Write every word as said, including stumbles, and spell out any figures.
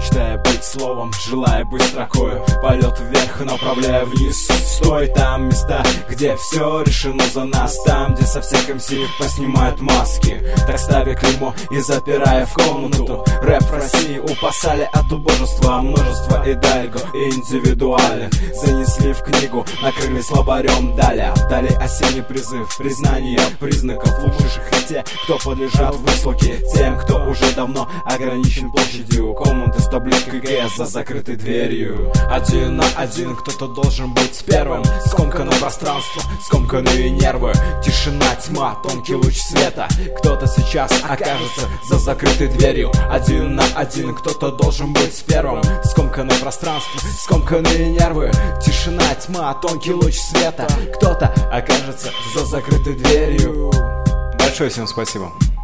мечтая быть словом, желая быть строкою. Полет вверх, направляя вниз. Стой, там места, где все решено за нас. Там, где со всех эм си поснимают маски, так ставя клеймо и запирая в комнату. Рэп в России упасали от убожества. Множество идальго индивидуальных занесли в книгу, накрыли слабарем. Далее, далее осенний призыв, признание признаков лучших. И те, кто подлежат выслуге, тем, кто уже давно ограничен площадью комнаты с табличкой ГЭС за закрытой дверью. Один на один кто-то должен быть первым. Скомкано пространство, скомканные нервы. Тишина, тьма, тонкий луч света. Кто-то сейчас окажется за закрытой дверью. Один на один кто-то должен быть первым. Скомканное пространство, скомканные нервы. Тишина, тьма, тонкий луч света. Кто-то окажется за закрытой дверью. Большое всем спасибо.